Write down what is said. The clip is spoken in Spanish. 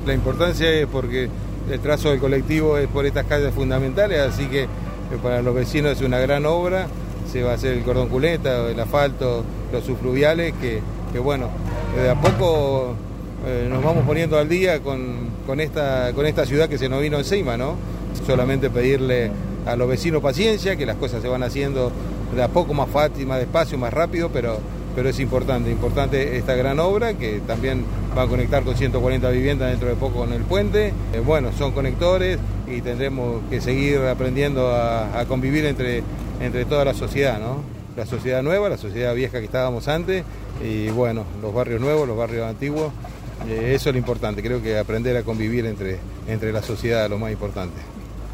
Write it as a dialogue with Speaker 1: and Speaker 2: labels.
Speaker 1: La importancia es porque el trazo del colectivo es por estas calles fundamentales, así que para los vecinos es una gran obra. Se va a hacer el cordón cuneta, el asfalto, los subfluviales, que bueno, de a poco nos vamos poniendo al día con esta ciudad que se nos vino encima, ¿no? Solamente pedirle a los vecinos paciencia, que las cosas se van haciendo de a poco más fácil, más despacio, más rápido, pero es importante esta gran obra, que también va a conectar con 140 viviendas dentro de poco con el puente. Bueno, son conectores y tendremos que seguir aprendiendo a convivir entre toda la sociedad, ¿no? La sociedad nueva, la sociedad vieja que estábamos antes, y bueno, los barrios nuevos, los barrios antiguos. Eso es lo importante, creo que aprender a convivir entre la sociedad es lo más importante.